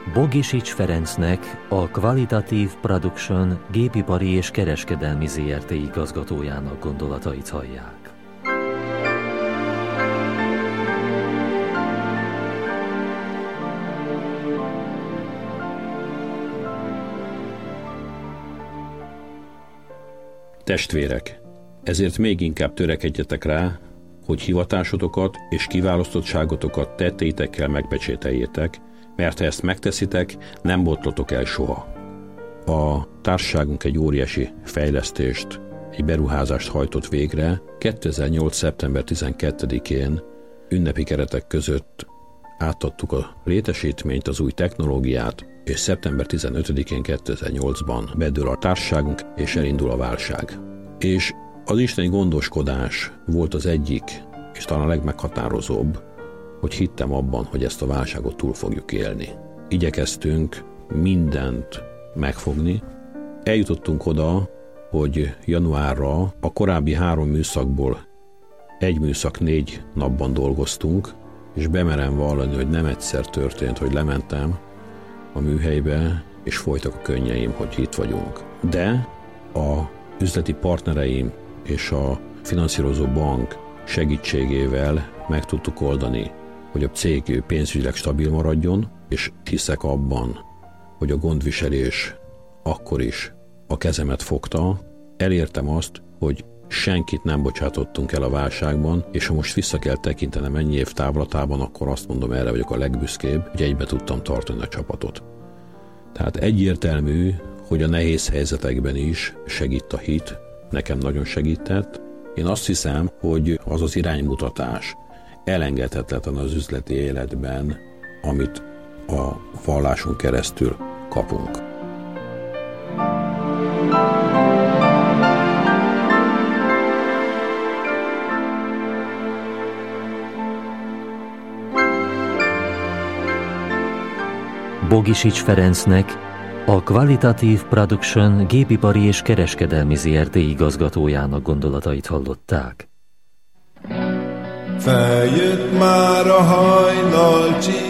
Bogisics Ferencnek, a Qualitative Production gépipari és kereskedelmi Zrt. Igazgatójának gondolatait hallják. Testvérek, ezért még inkább törekedjetek rá, hogy hivatásotokat és kiválasztottságotokat tettétekkel megpecsételjétek, mert ha ezt megteszitek, nem botlotok el soha. A társaságunk egy óriási fejlesztést, egy beruházást hajtott végre. 2008. szeptember 12-én ünnepi keretek között átadtuk a létesítményt, az új technológiát, és szeptember 15-én 2008-ban bedől a társaságunk, és elindul a válság. És az isteni gondoskodás volt az egyik, és talán a legmeghatározóbb, hogy hittem abban, hogy ezt a válságot túl fogjuk élni. Igyekeztünk mindent megfogni. Eljutottunk oda, hogy januárra a korábbi 3 műszakból egy műszak 4 napban dolgoztunk, és bemerem vallani, hogy nem egyszer történt, hogy lementem a műhelybe, és folytak a könnyeim, hogy itt vagyunk. De a üzleti partnereim és a finanszírozó bank segítségével meg tudtuk oldani, hogy a cég pénzügyileg stabil maradjon, és hiszek abban, hogy a gondviselés akkor is a kezemet fogta. Elértem azt, hogy senkit nem bocsátottunk el a válságban, és ha most vissza kell tekintenem ennyi év távlatában, akkor azt mondom, erre vagyok a legbüszkébb, hogy egybe tudtam tartani a csapatot. Tehát egyértelmű, hogy a nehéz helyzetekben is segít a hit, nekem nagyon segített. Én azt hiszem, hogy az az iránymutatás elengedhetetlen az üzleti életben, amit a valláson keresztül kapunk. Bogisics Ferencnek, a Qualitative Production gépipari és kereskedelmi Zrt. Igazgatójának gondolatait hallották. Feljött már a hajnal csík,